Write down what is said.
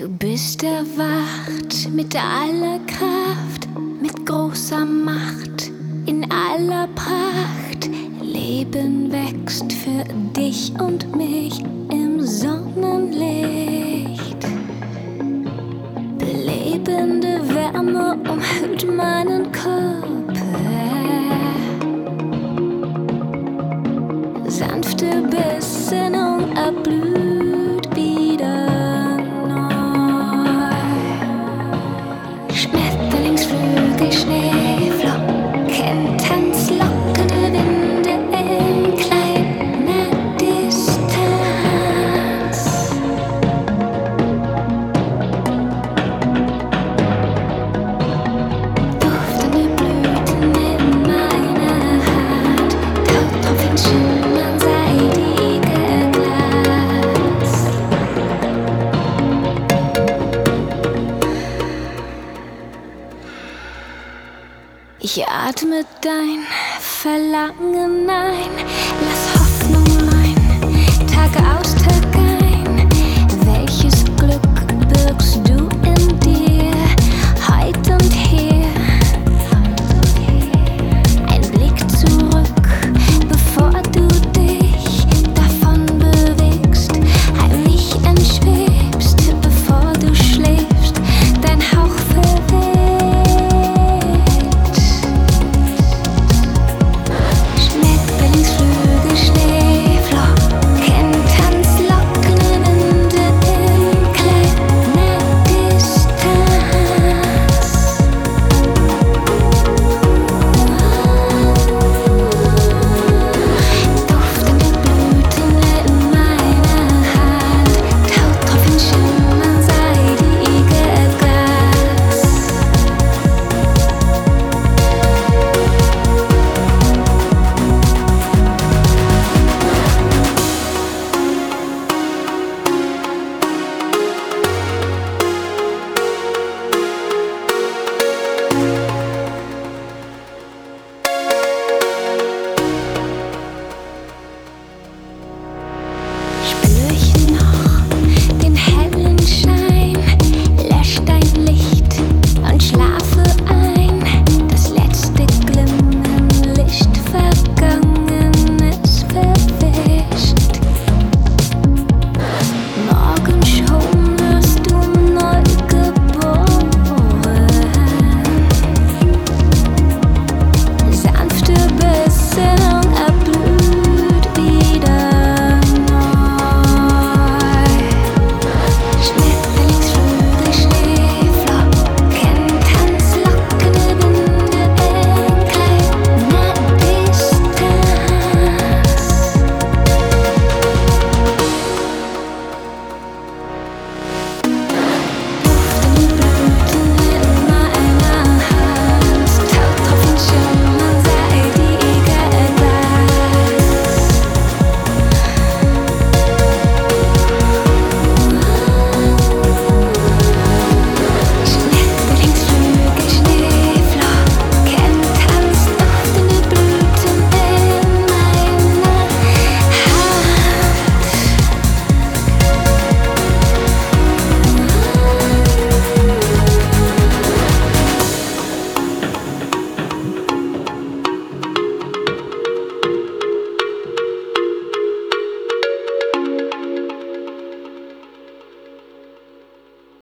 Du bist erwacht mit aller Kraft, mit großer Macht, in aller Pracht. Leben wächst für dich und mich im Sonnenlicht. Belebende Wärme umhüllt meinen Körper. Sanfte Besinnung erblüht wieder neu. Schmetterlingsflügel, Schneeflocken, Tanz, lockende Winde in kleiner Distanz. Duftende Blüten in meiner Hand, Tautropfen schimmern seidiger Glanz. Ich atme dein Verlangen ein,